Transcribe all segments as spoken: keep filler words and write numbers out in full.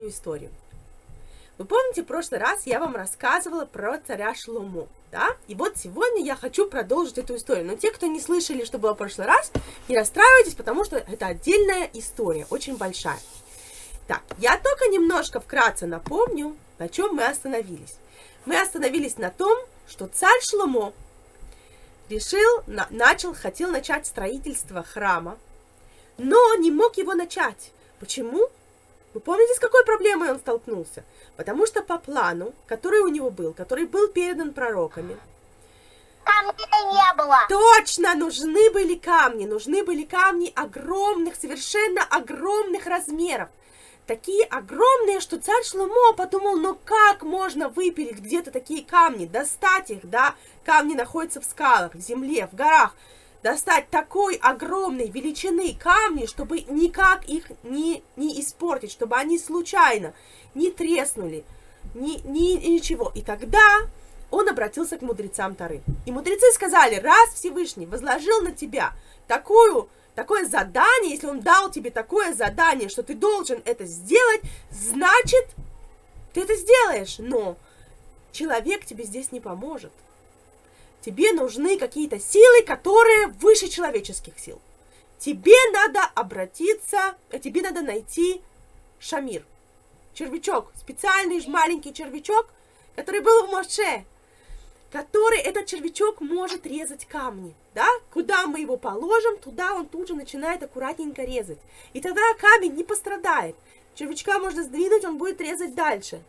историю. Вы помните, в прошлый раз я вам рассказывала про царя Шломо, да? И вот сегодня я хочу продолжить эту историю. Но те, кто не слышали, что было в прошлый раз, не расстраивайтесь, потому что это отдельная история, очень большая. Так, я только немножко вкратце напомню, на чем мы остановились. Мы остановились на том, что царь Шломо решил, на, начал, хотел начать строительство храма, но не мог его начать. Почему? Вы помните, с какой проблемой он столкнулся? Потому что по плану, который у него был, который был передан пророками, камней не было. Точно, нужны были камни, нужны были камни огромных, совершенно огромных размеров. Такие огромные, что царь Шломо подумал, ну как можно выпилить где-то такие камни, достать их, да? Камни находятся в скалах, в земле, в горах. Достать такой огромной величины камни, чтобы никак их не, не испортить, чтобы они случайно не треснули, ни, ни, ничего. И тогда он обратился к мудрецам Торы. И мудрецы сказали, раз Всевышний возложил на тебя такую, такое задание, если он дал тебе такое задание, что ты должен это сделать, значит, ты это сделаешь. Но человек тебе здесь не поможет. Тебе нужны какие-то силы, которые выше человеческих сил. Тебе надо обратиться, тебе надо найти шамир. Червячок, специальный маленький червячок, который был в Моше. Который, этот червячок может резать камни. Да? Куда мы его положим, туда он тут же начинает аккуратненько резать. И тогда камень не пострадает. Червячка можно сдвинуть, он будет резать дальше.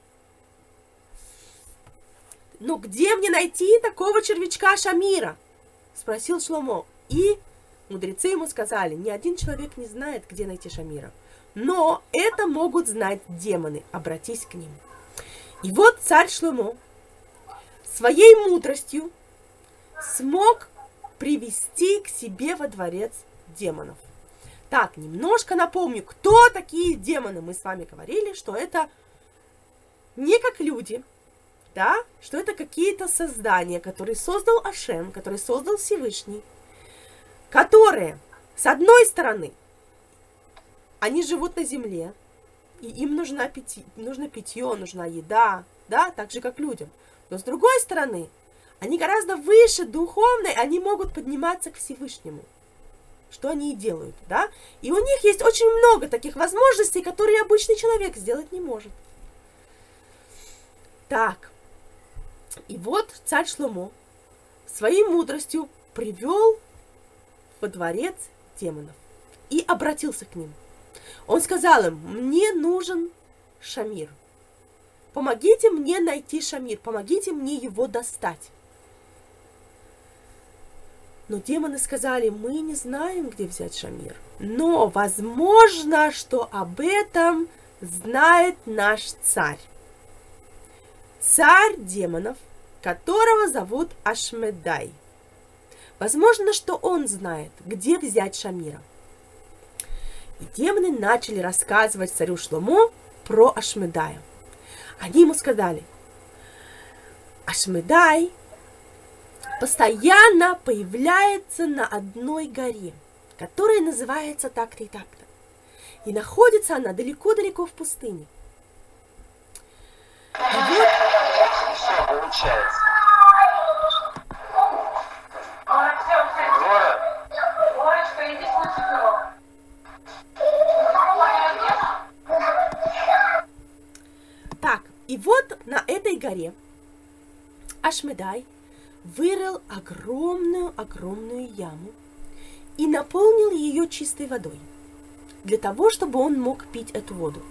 Но где мне найти такого червячка Шамира? Спросил Шломо. И мудрецы ему сказали, ни один человек не знает, где найти Шамира. Но это могут знать демоны. Обратись к ним. И вот царь Шломо своей мудростью смог привести к себе во дворец демонов. Так, немножко напомню, кто такие демоны. Мы с вами говорили, что это не как люди, да, что это какие-то создания, которые создал Ашем, которые создал Всевышний, которые, с одной стороны, они живут на земле, и им нужна питье, нужно питье, нужна еда, да, так же, как людям. Но с другой стороны, они гораздо выше духовной, они могут подниматься к Всевышнему, что они и делают, да, и у них есть очень много таких возможностей, которые обычный человек сделать не может. Так. И вот царь Шломо своей мудростью привел во дворец демонов и обратился к ним. Он сказал им, мне нужен шамир. Помогите мне найти шамир, помогите мне его достать. Но демоны сказали, мы не знаем, где взять шамир. Но возможно, что об этом знает наш царь. Царь демонов, которого зовут Ашмедай. Возможно, что он знает, где взять Шамира. И демоны начали рассказывать царю Шломо про Ашмедая. Они ему сказали, Ашмедай постоянно появляется на одной горе, которая называется так-то и так-то. И находится она далеко-далеко в пустыне. И вот получается. Так, и вот на этой горе Ашмедай вырыл огромную-огромную яму и наполнил ее чистой водой, для того, чтобы он мог пить эту воду.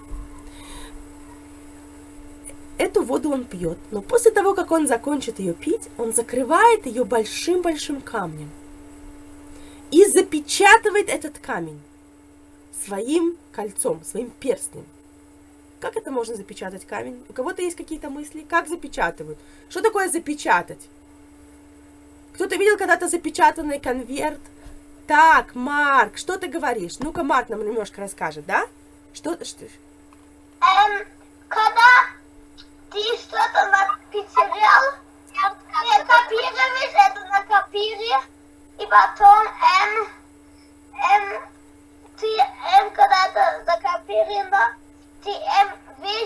Эту воду он пьет, но после того, как он закончит ее пить, он закрывает ее большим-большим камнем и запечатывает этот камень своим кольцом, своим перстнем. Как это можно запечатать камень? У кого-то есть какие-то мысли? Как запечатывают? Что такое запечатать? Кто-то видел когда-то запечатанный конверт? Так, Марк, что ты говоришь? Ну-ка, Марк нам немножко расскажет, да? Что? что? Эм, когда ты что-то потерял, не копируешь это на копире, и потом эм, эм, ты эм, когда-то закопировано, ты эм, видишь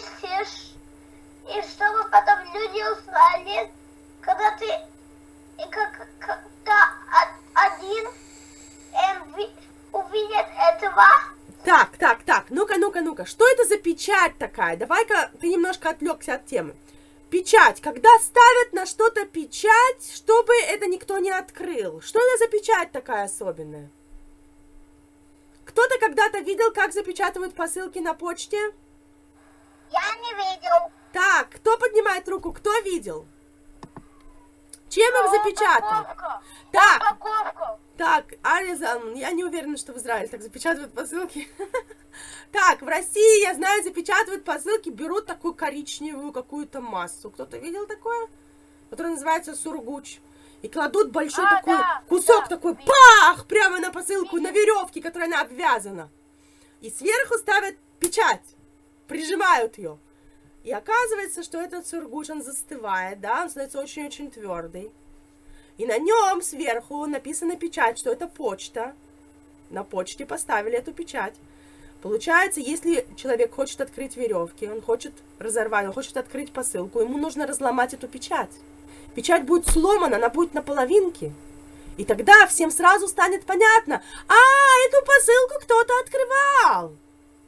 печать такая? Давай-ка ты немножко отвлекся от темы. Печать. Когда ставят на что-то печать, чтобы это никто не открыл. Что это за печать такая особенная? Кто-то когда-то видел, как запечатывают посылки на почте? Я не видел. Так, кто поднимает руку? Кто видел? Чем их запечатывают? Так, Упаковку. так, Аризан, я не уверена, что в Израиле так запечатывают посылки. Так, в России, я знаю, запечатывают посылки, берут такую коричневую какую-то массу. Кто-то видел такое? Которая называется сургуч. И кладут большой А, такой да, кусок да, такой, видел. пах, прямо на посылку, на веревке, которой она обвязана. И сверху ставят печать, прижимают ее. И оказывается, что этот сургуч, он застывает, да, он становится очень-очень твердый. И на нем сверху написана печать, что это почта. На почте поставили эту печать. Получается, если человек хочет открыть веревки, он хочет разорвать, он хочет открыть посылку, ему нужно разломать эту печать. Печать будет сломана, она будет на половинке. И тогда всем сразу станет понятно, а, эту посылку кто-то открывал.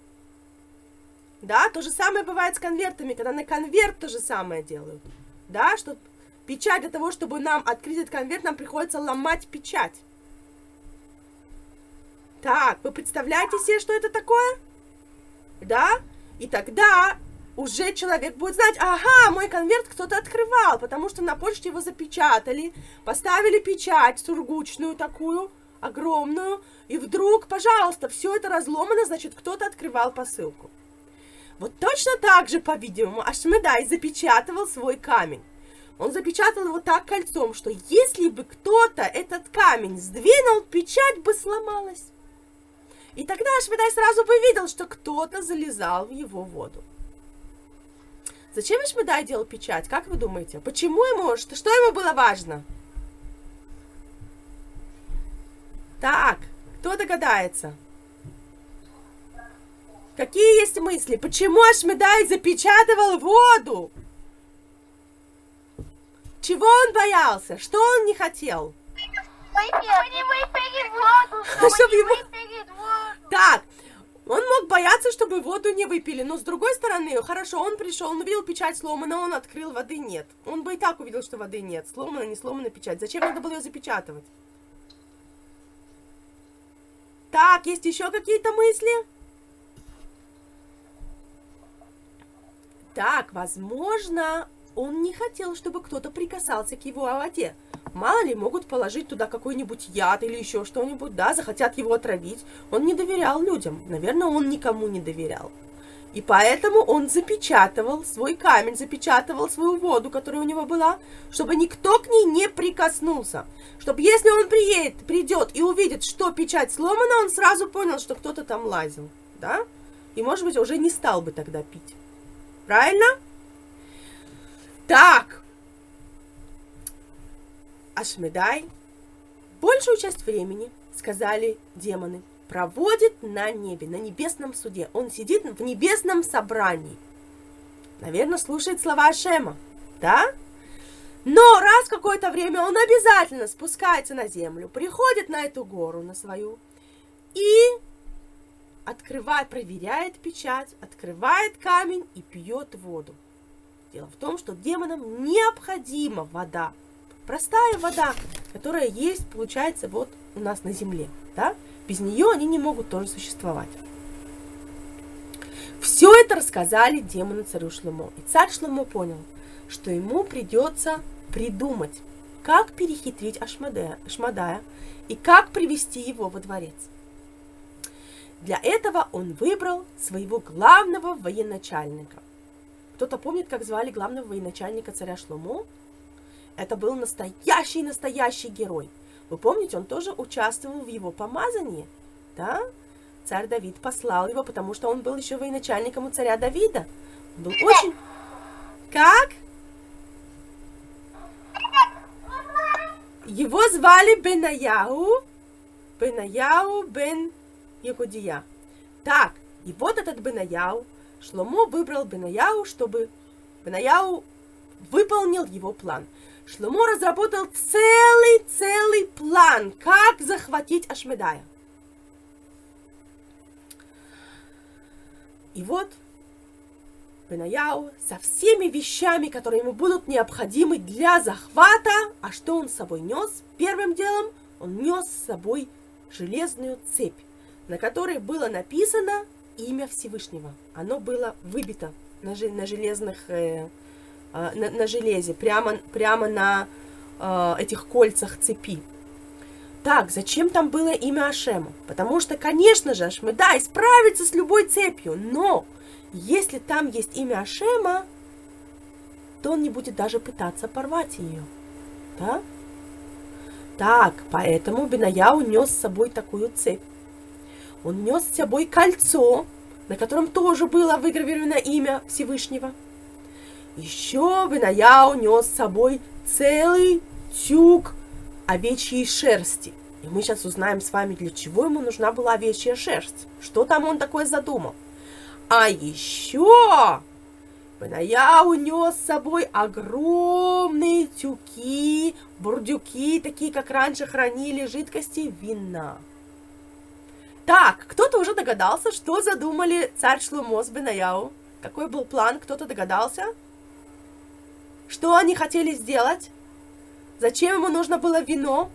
Да, то же самое бывает с конвертами, когда на конверт то же самое делают. Да, что печать для того, чтобы нам открыть этот конверт, нам приходится ломать печать. Так, вы представляете себе, что это такое? Да? И тогда уже человек будет знать, ага, мой конверт кто-то открывал, потому что на почте его запечатали, поставили печать сургучную такую, огромную, и вдруг, пожалуйста, все это разломано, значит, кто-то открывал посылку. Вот точно так же, по-видимому, Ашмедай запечатывал свой камень. Он запечатал его так кольцом, что если бы кто-то этот камень сдвинул, печать бы сломалась. И тогда Ашмедай сразу бы видел, что кто-то залезал в его воду. Зачем Ашмедай делал печать? Как вы думаете? Почему ему? Что, что ему было важно? Так, кто догадается? Какие есть мысли? Почему Ашмедай запечатывал воду? Чего он боялся? Что он не хотел? Чтобы не выпили воду, чтобы Чтоб не его- выпили воду. Так, он мог бояться, чтобы воду не выпили, но с другой стороны, хорошо, он пришел, он увидел печать сломана, он открыл, воды нет. Он бы и так увидел, что воды нет. Сломана, не сломана печать. Зачем надо было ее запечатывать? Так, есть еще какие-то мысли? Так, возможно, он не хотел, чтобы кто-то прикасался к его воде. Мало ли, могут положить туда какой-нибудь яд или еще что-нибудь, да, захотят его отравить. Он не доверял людям. Наверное, он никому не доверял. И поэтому он запечатывал свой камень, запечатывал свою воду, которая у него была, чтобы никто к ней не прикоснулся. Чтобы если он приедет, придет и увидит, что печать сломана, он сразу понял, что кто-то там лазил, да? И, может быть, уже не стал бы тогда пить. Правильно? Так. Ашмедай большую часть времени, сказали демоны, проводит на небе, на небесном суде. Он сидит в небесном собрании. Наверное, слушает слова Ашема, да? Но раз какое-то время он обязательно спускается на землю, приходит на эту гору, на свою, и открывает, проверяет печать, открывает камень и пьет воду. Дело в том, что демонам необходима вода. Простая вода, которая есть, получается, вот у нас на земле, да? Без нее они не могут тоже существовать. Все это рассказали демоны царю Шломо. И царь Шломо понял, что ему придется придумать, как перехитрить Ашмадая, Ашмадая и как привести его во дворец. Для этого он выбрал своего главного военачальника. Кто-то помнит, как звали главного военачальника царя Шломо? Это был настоящий-настоящий герой. Вы помните, он тоже участвовал в его помазании, да? Царь Давид послал его, потому что он был еще военачальником у царя Давида. Он был очень... Как? Его звали Бенаяу, Бенаяу бен Егудия. Так, и вот этот Бенаяу, Шломо выбрал Бенаяу, чтобы Бенаяу выполнил его план. Шломо разработал целый-целый план, как захватить Ашмедая. И вот Бенаяу со всеми вещами, которые ему будут необходимы для захвата. А что он с собой нес? Первым делом он нес с собой железную цепь, на которой было написано имя Всевышнего. Оно было выбито на, на железных, э, э, на, на железе, прямо, прямо на э, этих кольцах цепи. Так, зачем там было имя Ашема? Потому что, конечно же, Ашмедай справится с любой цепью, но если там есть имя Ашема, то он не будет даже пытаться порвать ее. Да? Так, поэтому Бенаяу нес с собой такую цепь. Он нес с собой кольцо, на котором тоже было выгравировано имя Всевышнего. Еще Бенаяу нес с собой целый тюк овечьей шерсти. И мы сейчас узнаем с вами, для чего ему нужна была овечья шерсть. Что там он такое задумал. А еще Бенаяу нес с собой огромные тюки, бурдюки, такие, как раньше хранили жидкости вина. Так, кто-то уже догадался, что задумали царь Шломо с Бенаяу? Какой был план? Кто-то догадался? Что они хотели сделать? Зачем ему нужно было вино?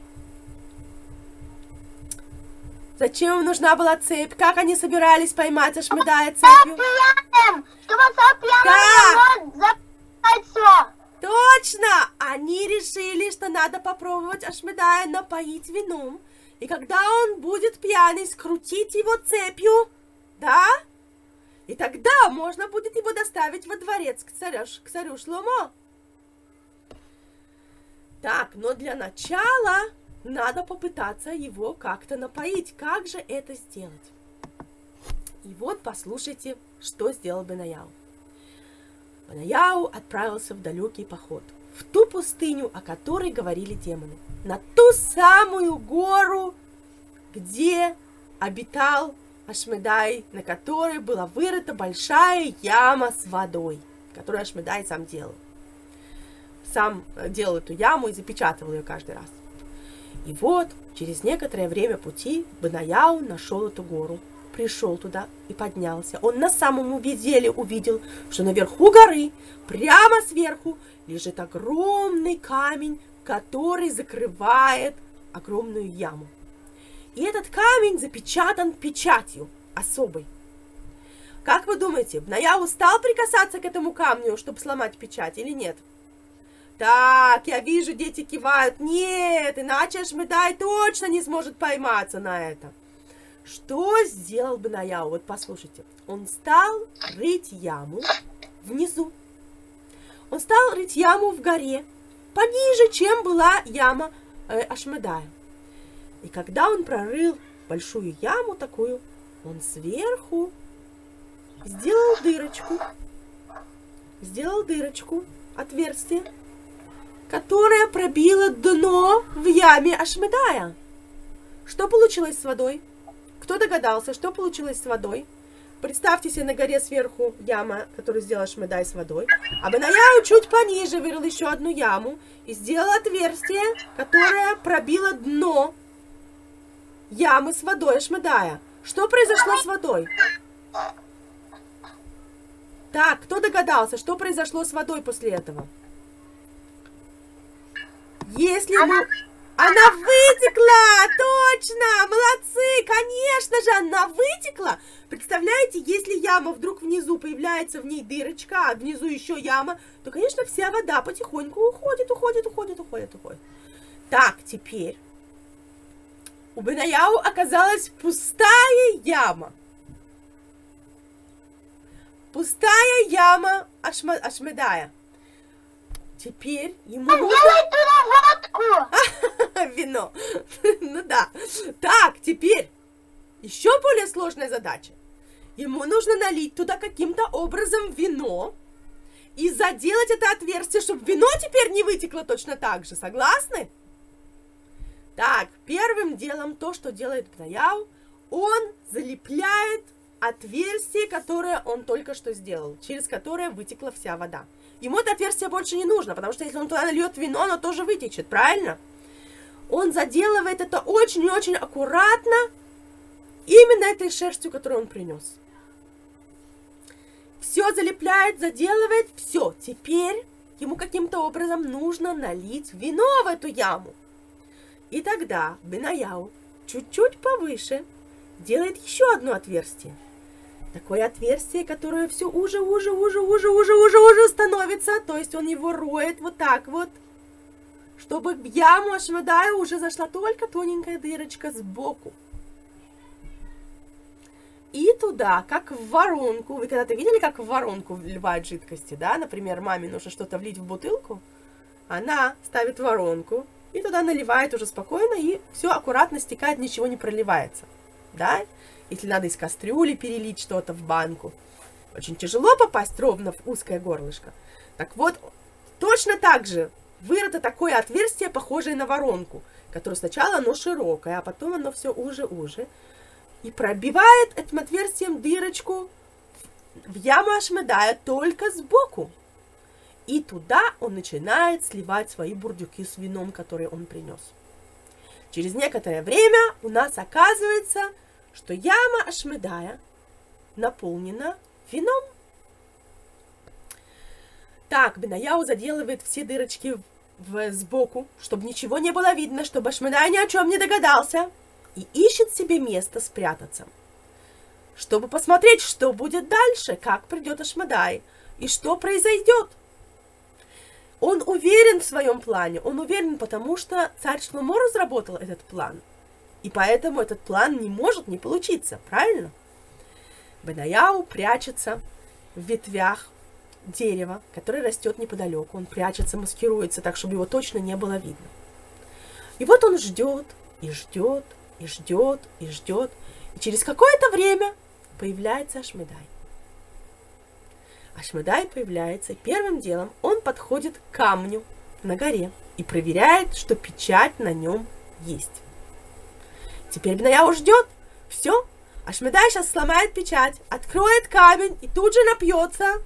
Зачем ему нужна была цепь? Как они собирались поймать Ашмедая цепью? Чтобы он стал пьяным, и запать все. Точно! Они решили, что надо попробовать Ашмедая напоить вином. И когда он будет пьяный, скрутить его цепью, да? И тогда можно будет его доставить во дворец к царю, к царю Шломо. Так, но для начала надо попытаться его как-то напоить. Как же это сделать? И вот послушайте, что сделал Бенаяу. Бенаяу отправился в далекий поход, в ту пустыню, о которой говорили демоны, на ту самую гору, где обитал Ашмедай, на которой была вырыта большая яма с водой, которую Ашмедай сам делал. Сам делал эту яму и запечатывал ее каждый раз. И вот, через некоторое время пути, Бенаяу нашел эту гору, пришел туда и поднялся. Он на самом деле увидел, что наверху горы, прямо сверху, лежит огромный камень, который закрывает огромную яму. И этот камень запечатан печатью особой. Как вы думаете, Бенаяу стал прикасаться к этому камню, чтобы сломать печать, или нет? Так, я вижу, дети кивают. Нет, иначе Ашмедай точно не сможет пойматься на это. Что сделал Бенаяу? Вот послушайте. Он стал рыть яму внизу. Он стал рыть яму в горе, пониже, чем была яма э, Ашмедая. И когда он прорыл большую яму такую, он сверху сделал дырочку, сделал дырочку, отверстие, которое пробило дно в яме Ашмедая. Что получилось с водой? Кто догадался, что получилось с водой? Представьте себе на горе сверху яма, которую сделал Ашмедай с водой. А Бенаяу чуть пониже вырыл еще одну яму и сделал отверстие, которое пробило дно ямы с водой Ашмедая. Что произошло с водой? Так, кто догадался, что произошло с водой после этого? Если мы... Она вытекла! Точно! Молодцы! Конечно же, она вытекла! Представляете, если яма вдруг внизу появляется, в ней дырочка, а внизу еще яма, то, конечно, вся вода потихоньку уходит, уходит, уходит, уходит, уходит. Так, теперь у Бенаяу оказалась пустая яма. Пустая яма Ашма... Ашмедая. Теперь ему нужно... Делай туда водку! Вино. Ну да. Так, теперь еще более сложная задача. Ему нужно налить туда каким-то образом вино и заделать это отверстие, чтобы вино теперь не вытекло точно так же. Согласны? Так, первым делом то, что делает Бенаяу, он залепляет отверстие, которое он только что сделал, через которое вытекла вся вода. Ему это отверстие больше не нужно, потому что если он туда нальет вино, оно тоже вытечет, правильно? Он заделывает это очень и очень аккуратно, именно этой шерстью, которую он принес. все залепляет, заделывает, все. Теперь ему каким-то образом нужно налить вино в эту яму. И тогда Бенаяу чуть-чуть повыше делает еще одно отверстие. Такое отверстие, которое все уже, уже, уже, уже, уже, уже, уже становится. То есть он его роет вот так вот, чтобы в яму Ашмедая уже зашла только тоненькая дырочка сбоку. И туда, как в воронку. Вы когда-то видели, как в воронку вливают жидкости, да? Например, маме нужно что-то влить в бутылку. Она ставит воронку и туда наливает уже спокойно, и все аккуратно стекает, ничего не проливается. Да? Если надо из кастрюли перелить что-то в банку. Очень тяжело попасть ровно в узкое горлышко. Так вот, точно так же вырыто такое отверстие, похожее на воронку, которое сначала оно широкое, а потом оно все уже-уже. И пробивает этим отверстием дырочку в яму Ашмедая только сбоку. И туда он начинает сливать свои бурдюки с вином, которые он принес. Через некоторое время у нас оказывается, что яма Ашмедая наполнена вином. Так, Бенаяу заделывает все дырочки в, сбоку, чтобы ничего не было видно, чтобы Ашмедай ни о чем не догадался. И ищет себе место спрятаться, чтобы посмотреть, что будет дальше, как придет Ашмедай и что произойдет. Он уверен в своем плане, он уверен, потому что царь Шломо разработал этот план. И поэтому этот план не может не получиться, правильно? Бенаяу прячется в ветвях дерева, которое растет неподалеку. Он прячется, маскируется так, чтобы его точно не было видно. И вот он ждет, и ждет, и ждет, и ждет. И через какое-то время появляется Ашмедай. Ашмедай появляется, и первым делом он подходит к камню на горе и проверяет, что печать на нем есть. Теперь Бенаяу ждет. Все. Ашмедай сейчас сломает печать, откроет камень и тут же напьется.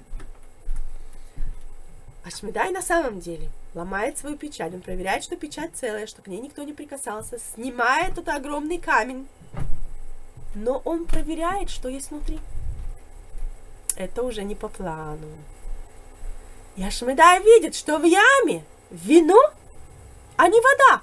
Ашмедай на самом деле ломает свою печать. Он проверяет, что печать целая, что к ней никто не прикасался. Снимает тот огромный камень. Но он проверяет, что есть внутри. Это уже не по плану. И Ашмедай видит, что в яме вино, а не вода.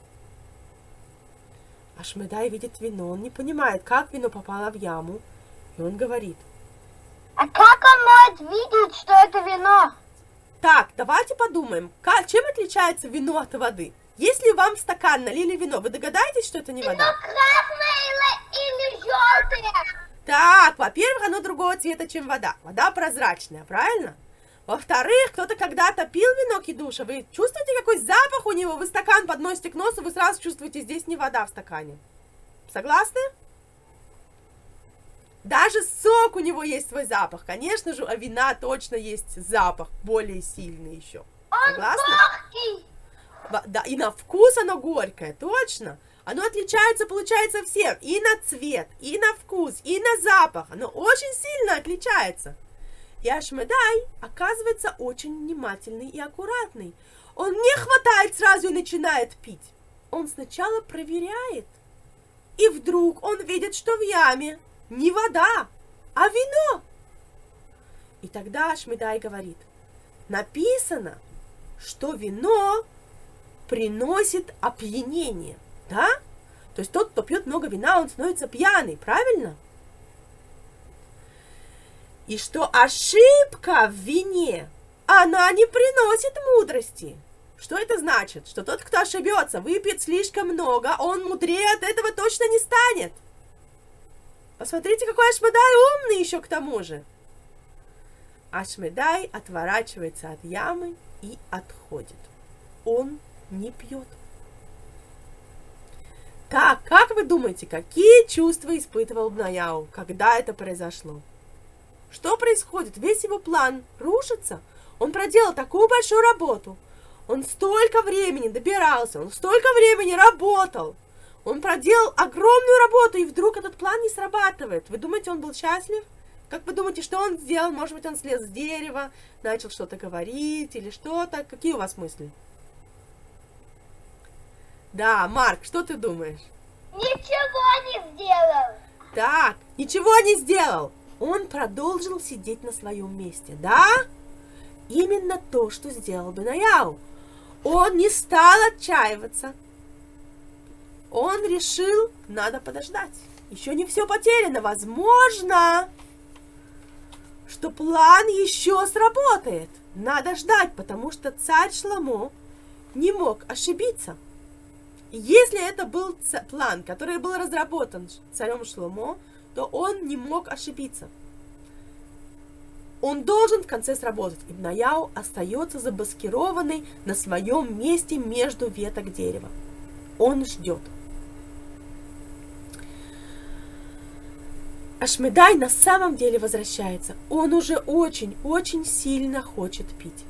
Ашмедай видит вино. Он не понимает, как вино попало в яму. И он говорит: а как он может видеть, что это вино? Так, давайте подумаем, как, чем отличается вино от воды? Если вам в стакан налили вино, вы догадаетесь, что это не вода? Вино красное или, или желтое? Так, во-первых, оно другого цвета, чем вода. Вода прозрачная, правильно? Во-вторых, кто-то когда-то пил вино кидуша, вы чувствуете, какой запах у него? Вы стакан подносите к носу, вы сразу чувствуете, здесь не вода в стакане. Согласны? Даже сок у него есть свой запах. Конечно же, у вина точно есть запах, более сильный еще. Согласны? Он горький. Да, и на вкус оно горькое, точно. Оно отличается, получается, всем. И на цвет, и на вкус, и на запах. Оно очень сильно отличается. И Ашмедай, оказывается, очень внимательный и аккуратный. Он не хватает сразу и начинает пить. Он сначала проверяет. И вдруг он видит, что в яме не вода, а вино. И тогда Ашмедай говорит: написано, что вино приносит опьянение, да? То есть тот, кто пьет много вина, он становится пьяный, правильно? И что ошибка в вине, она не приносит мудрости. Что это значит? Что тот, кто ошибется, выпьет слишком много, он мудрее от этого точно не станет. Посмотрите, какой Ашмедай умный еще к тому же. Ашмедай отворачивается от ямы и отходит. Он не пьет. Так, как вы думаете, какие чувства испытывал Бенаяу, когда это произошло? Что происходит? Весь его план рушится. Он проделал такую большую работу. Он столько времени добирался, он столько времени работал. Он проделал огромную работу, и вдруг этот план не срабатывает. Вы думаете, он был счастлив? Как вы думаете, что он сделал? Может быть, он слез с дерева, начал что-то говорить или что-то? Какие у вас мысли? Да, Марк, что ты думаешь? Ничего не сделал. Так, ничего не сделал. Он продолжил сидеть на своем месте. Да, именно то, что сделал Бенаяу. Он не стал отчаиваться. Он решил, надо подождать. Еще не все потеряно. Возможно, что план еще сработает. Надо ждать, потому что царь Шломо не мог ошибиться. Если это был план, который был разработан царем Шломо, то он не мог ошибиться. Он должен в конце сработать. И Бенаяу остается замаскированный на своем месте между веток дерева. Он ждет. Ашмедай на самом деле возвращается. Он уже очень-очень сильно хочет пить.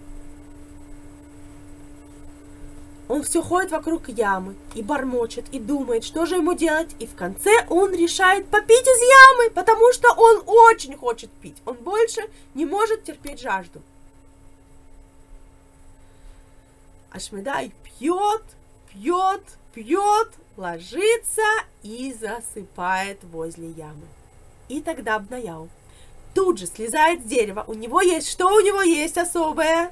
Он все ходит вокруг ямы и бормочет, и думает, что же ему делать. И в конце он решает попить из ямы, потому что он очень хочет пить. Он больше не может терпеть жажду. Ашмедай пьет, пьет, пьет, ложится и засыпает возле ямы. И тогда Бенаяу тут же слезает с дерева. У него есть, что у него есть особое?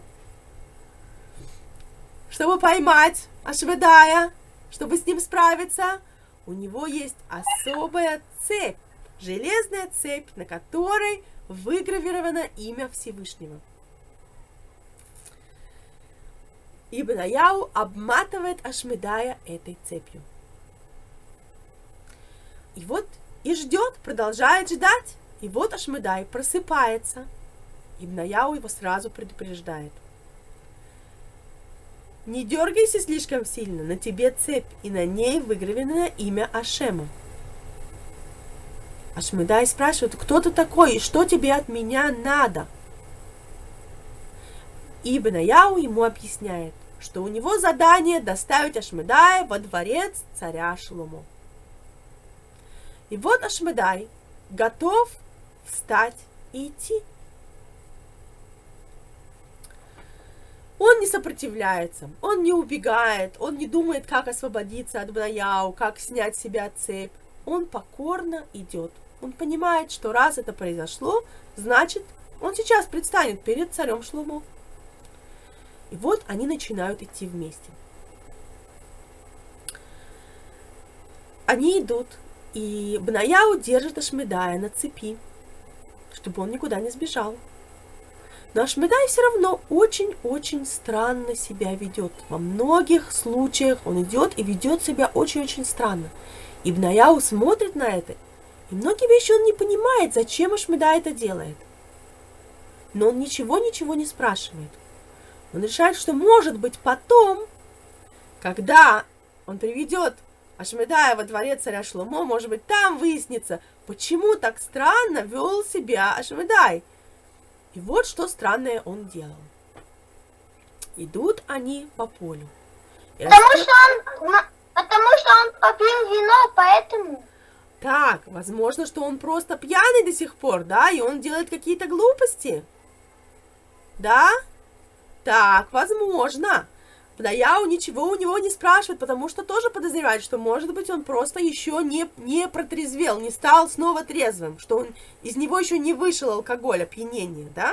Чтобы поймать Ашмедая, чтобы с ним справиться, у него есть особая цепь, железная цепь, на которой выгравировано имя Всевышнего. И Бенаяу обматывает Ашмедая этой цепью. И вот и ждет, продолжает ждать. И вот Ашмедай просыпается. И Бенаяу его сразу предупреждает. Не дергайся слишком сильно, на тебе цепь, и на ней выгравировано имя Ашема. Ашмедай спрашивает, кто ты такой, и что тебе от меня надо? И Бенаяу ему объясняет, что у него задание доставить Ашмедая во дворец царя Шломо. И вот Ашмедай готов встать и идти. Он не сопротивляется, он не убегает, он не думает, как освободиться от Бенаяу, как снять с себя цепь. Он покорно идет. Он понимает, что раз это произошло, значит, он сейчас предстанет перед царем Шломо. И вот они начинают идти вместе. Они идут, и Бенаяу держит Ашмедая на цепи, чтобы он никуда не сбежал. Но Ашмедай все равно очень-очень странно себя ведет. Во многих случаях он идет и ведет себя очень-очень странно. И Бенаяу смотрит на это, и многие вещи он не понимает, зачем Ашмедай это делает. Но он ничего-ничего не спрашивает. Он решает, что может быть потом, когда он приведет Ашмедая во дворец царя Шломо, может быть, там выяснится, почему так странно вел себя Ашмедай. И вот что странное он делал. Идут они по полю. Потому, растет... что он, потому что он попил вино, поэтому... Так, возможно, что он просто пьяный до сих пор, да, и он делает какие-то глупости. Да? Так, возможно. Бенаяу ничего у него не спрашивает, потому что тоже подозревает, что, может быть, он просто еще не, не протрезвел, не стал снова трезвым, что он, из него еще не вышел алкоголь, опьянение, да?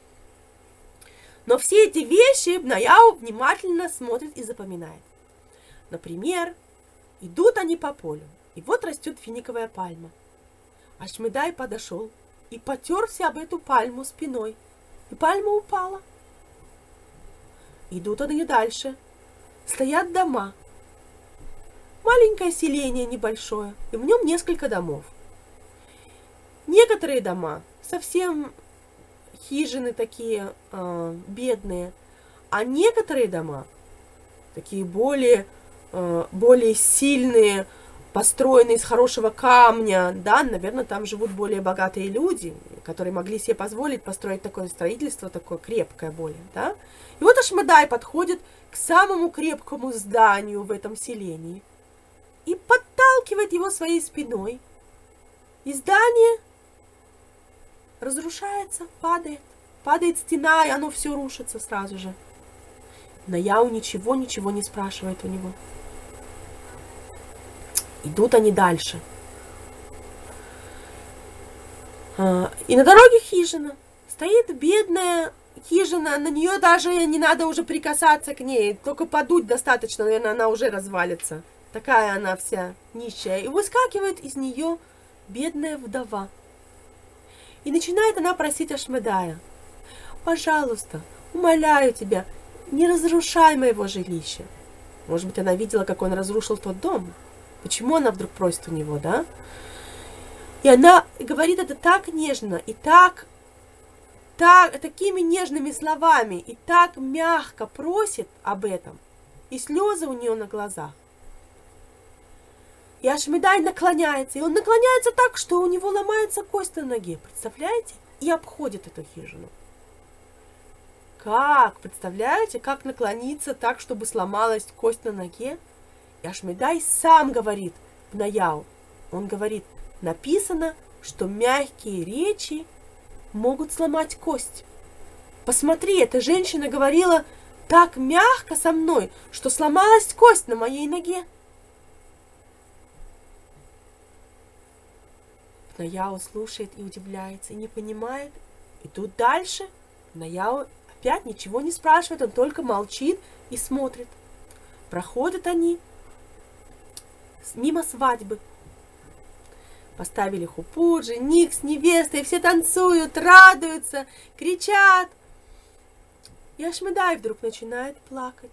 Но все эти вещи Бенаяу внимательно смотрит и запоминает. Например, идут они по полю, и вот растет финиковая пальма. Ашмедай подошел и потерся об эту пальму спиной, и пальма упала. Идут они дальше. Стоят дома. Маленькое селение небольшое, и в нем несколько домов. Некоторые дома совсем хижины такие э, бедные, а некоторые дома такие более, э, более сильные, построенные из хорошего камня, да, наверное, там живут более богатые люди, которые могли себе позволить построить такое строительство, такое крепкое более, да. И вот Ашмедай подходит к самому крепкому зданию в этом селении и подталкивает его своей спиной. И здание разрушается, падает. Падает стена, и оно все рушится сразу же. Бенаяу ничего, ничего не спрашивает у него. Идут они дальше. И на дороге хижина. Стоит бедная хижина, на нее даже не надо уже прикасаться к ней, только подуть достаточно, наверное, она уже развалится. Такая она вся нищая. И выскакивает из нее бедная вдова. И начинает она просить Ашмедая: пожалуйста, умоляю тебя, не разрушай моего жилища. Может быть, она видела, как он разрушил тот дом. Почему она вдруг просит у него, да? И она говорит это так нежно и так, так, такими нежными словами, и так мягко просит об этом. И слезы у нее на глазах. И Ашмедай наклоняется, и он наклоняется так, что у него ломается кость на ноге, представляете? И обходит эту хижину. Как? Представляете, как наклониться так, чтобы сломалась кость на ноге? И Ашмедай сам говорит Бнаяу. Он говорит: написано, что мягкие речи могут сломать кость. Посмотри, эта женщина говорила так мягко со мной, что сломалась кость на моей ноге. Бнаяу слушает и удивляется, и не понимает. И тут дальше Бнаяу опять ничего не спрашивает, он только молчит и смотрит. Проходят они мимо свадьбы. Поставили хупу, жених с невестой, все танцуют, радуются, кричат. И Ашмедай вдруг начинает плакать.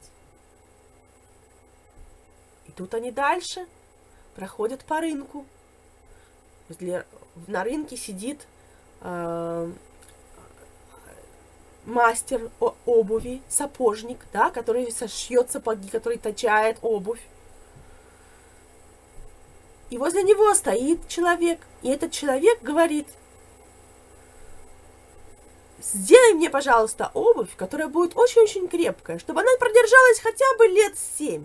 И тут они дальше проходят по рынку. На рынке сидит э, мастер обуви, сапожник, да, который сошьет сапоги, который точает обувь. И возле него стоит человек. И этот человек говорит: сделай мне, пожалуйста, обувь, которая будет очень-очень крепкая, чтобы она продержалась хотя бы лет семь.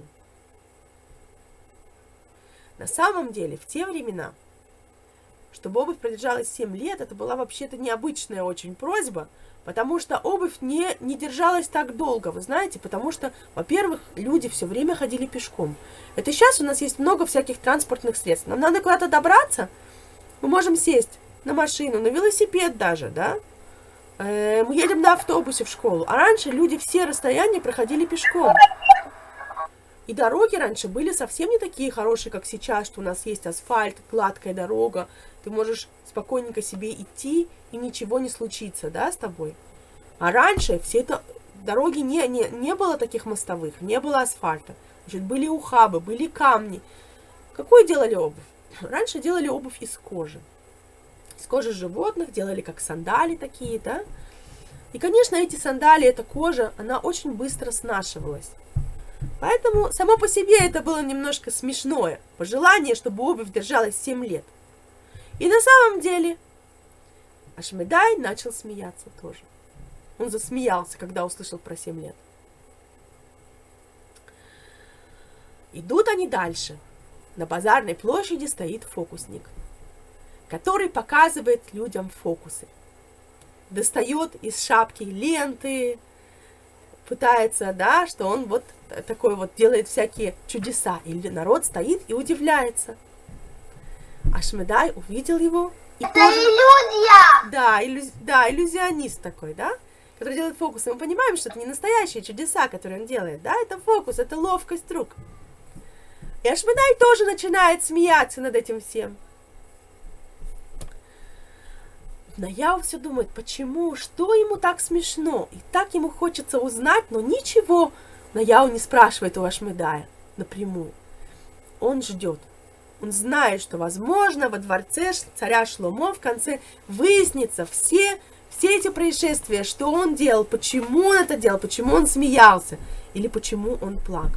На самом деле, в те времена, чтобы обувь продержалась семь лет, это была вообще-то необычная очень просьба, потому что обувь не, не держалась так долго, вы знаете, потому что, во-первых, люди все время ходили пешком. Это сейчас у нас есть много всяких транспортных средств. Нам надо куда-то добраться, мы можем сесть на машину, на велосипед даже, да? Э, мы едем на автобусе в школу. А раньше люди все расстояния проходили пешком. И дороги раньше были совсем не такие хорошие, как сейчас, что у нас есть асфальт, гладкая дорога. Ты можешь спокойненько себе идти, и ничего не случится, да, с тобой. А раньше все это дороги не, не, не было таких мостовых, не было асфальта. Значит, были ухабы, были камни. Какую делали обувь? Раньше делали обувь из кожи. Из кожи животных делали как сандали такие, да. И, конечно, эти сандали, эта кожа, она очень быстро снашивалась. Поэтому само по себе это было немножко смешное пожелание, чтобы обувь держалась семь лет. И на самом деле Ашмедай начал смеяться тоже. Он засмеялся, когда услышал про семь лет. Идут они дальше. На базарной площади стоит фокусник, который показывает людям фокусы. Достает из шапки ленты, пытается, да, что он вот такой вот делает всякие чудеса. И народ стоит и удивляется. Ашмедай увидел его. И Это тоже... иллюзия! Да, иллюз... да, иллюзионист такой, да, который делает фокусы. Мы понимаем, что это не настоящие чудеса, которые он делает, да, это фокус, это ловкость рук. И Ашмедай тоже начинает смеяться над этим всем. Бнаяу все думает, почему, что ему так смешно, и так ему хочется узнать, но ничего Бнаяу не спрашивает у Ашмедая напрямую. Он ждет. Он знает, что, возможно, во дворце царя Шломо в конце выяснится все, все эти происшествия, что он делал, почему он это делал, почему он смеялся, или почему он плакал.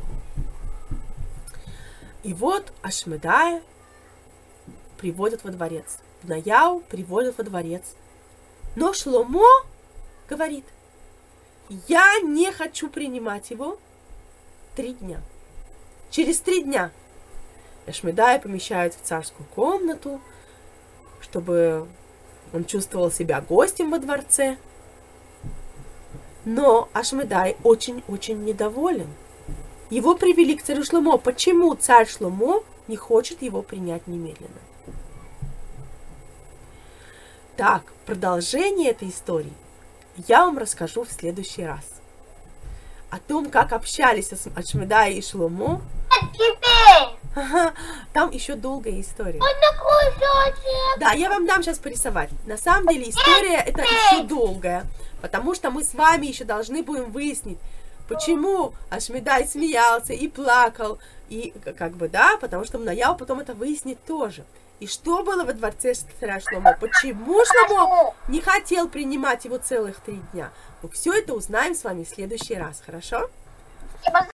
И вот Ашмедая приводят во дворец. Бнаяу приводят во дворец. Но Шломо говорит: я не хочу принимать его три дня. Через три дня Ашмедая помещают в царскую комнату, чтобы он чувствовал себя гостем во дворце. Но Ашмедай очень-очень недоволен. Его привели к царю Шломо. Почему царь Шломо не хочет его принять немедленно? Так, продолжение этой истории я вам расскажу в следующий раз. О том, как общались Ашмедай и Шломо. Теперь. Ага, там еще долгая история. Вот такой зонтик. Да, я вам дам сейчас порисовать. На самом деле история это еще долгая, потому что мы с вами еще должны будем выяснить, почему Ашмедай смеялся и плакал, и как бы, да, потому что Мнаяу потом это выяснит тоже. И что было во дворце царя Шломо? Почему Шломо не хотел принимать его целых три дня? Мы все это узнаем с вами в следующий раз, хорошо?